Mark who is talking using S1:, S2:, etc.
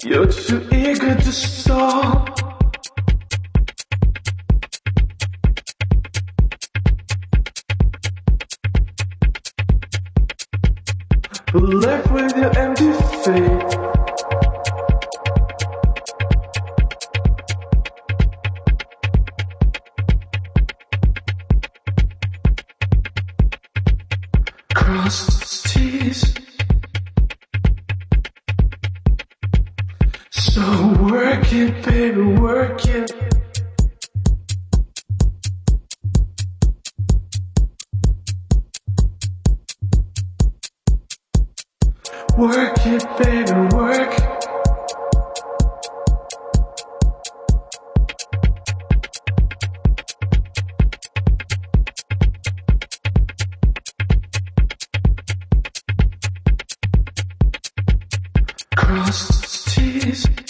S1: You're too eager to stop. Left with your empty faith. Cross T's. So work it, baby, work it. Work it, baby, work. Cross T's.